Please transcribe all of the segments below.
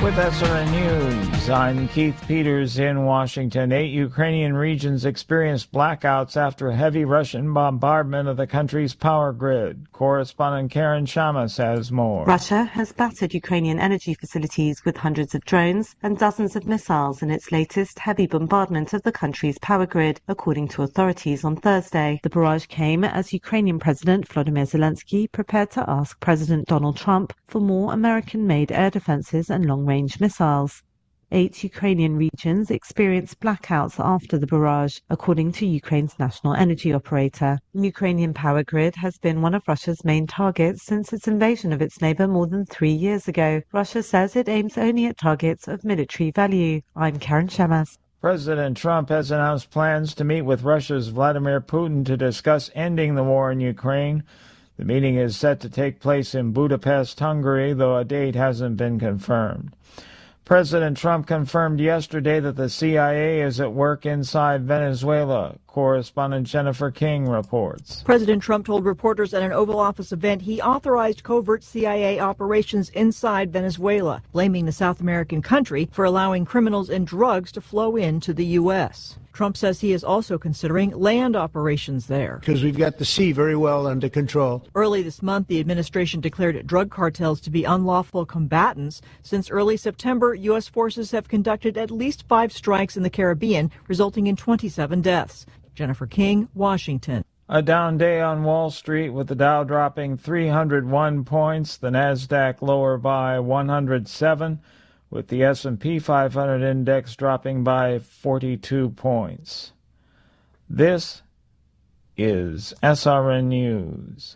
With SRN News, I'm Keith Peters in Washington. 8 Ukrainian regions experienced blackouts after heavy Russian bombardment of the country's power grid. Correspondent Karen Shamas has more. Russia has battered Ukrainian energy facilities with hundreds of drones and dozens of missiles in its latest heavy bombardment of the country's power grid, according to authorities on Thursday. The barrage came as Ukrainian President Volodymyr Zelensky prepared to ask President Donald Trump for more American-made air defenses and long-range missiles. 8 Ukrainian regions experienced blackouts after the barrage, according to Ukraine's national energy operator. The Ukrainian power grid has been one of Russia's main targets since its invasion of its neighbor more than 3 years ago. Russia says it aims only at targets of military value. I'm Karen Shamas. President Trump has announced plans to meet with Russia's Vladimir Putin to discuss ending the war in Ukraine. The meeting is set to take place in Budapest, Hungary, though a date hasn't been confirmed. President Trump confirmed yesterday that the CIA is at work inside Venezuela. Correspondent Jennifer King reports. President Trump told reporters at an Oval Office event he authorized covert CIA operations inside Venezuela, blaming the South American country for allowing criminals and drugs to flow into the U.S. Trump says he is also considering land operations there. Because we've got the sea very well under control. Early this month, the administration declared drug cartels to be unlawful combatants. Since early September, U.S. forces have conducted at least 5 strikes in the Caribbean, resulting in 27 deaths. Jennifer King, Washington. A down day on Wall Street with the Dow dropping 301 points, the Nasdaq lower by 107, with the S&P 500 index dropping by 42 points. This is SRN News.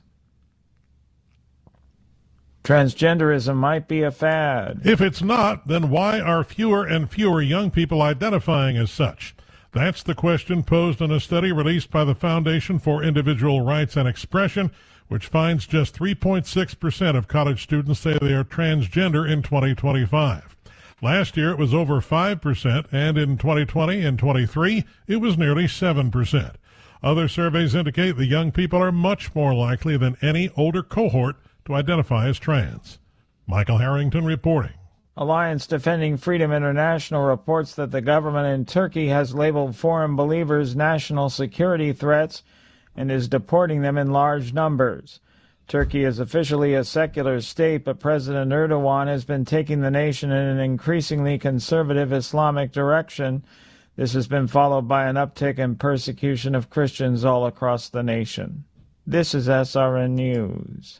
Transgenderism might be a fad. If it's not, then why are fewer and fewer young people identifying as such? That's the question posed in a study released by the Foundation for Individual Rights and Expression, which finds just 3.6% of college students say they are transgender in 2025. Last year, it was over 5%, and in 2020 and 23, it was nearly 7%. Other surveys indicate that young people are much more likely than any older cohort to identify as trans. Michael Harrington reporting. Alliance Defending Freedom International reports that the government in Turkey has labeled foreign believers national security threats and is deporting them in large numbers. Turkey is officially a secular state, but President Erdogan has been taking the nation in an increasingly conservative Islamic direction. This has been followed by an uptick in persecution of Christians all across the nation. This is SRN News.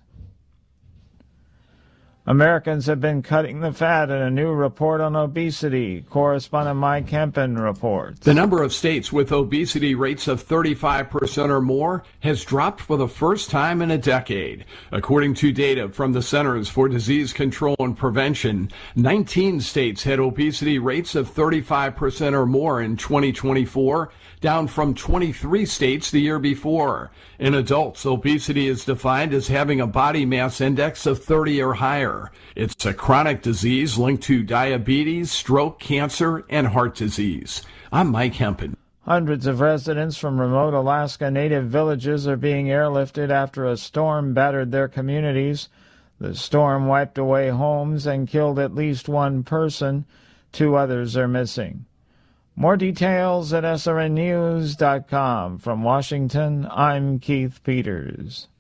Americans have been cutting the fat in a new report on obesity. Correspondent Mike Hempen reports. The number of states with obesity rates of 35% or more has dropped for the first time in a decade. According to data from the Centers for Disease Control and Prevention, 19 states had obesity rates of 35% or more in 2024, down from 23 states the year before. In adults, obesity is defined as having a body mass index of 30 or higher. It's a chronic disease linked to diabetes, stroke, cancer, and heart disease. I'm Mike Hempen. Hundreds of residents from remote Alaska Native villages are being airlifted after a storm battered their communities. The storm wiped away homes and killed at least one person. 2 others are missing. More details at srnnews.com. From Washington, I'm Keith Peters.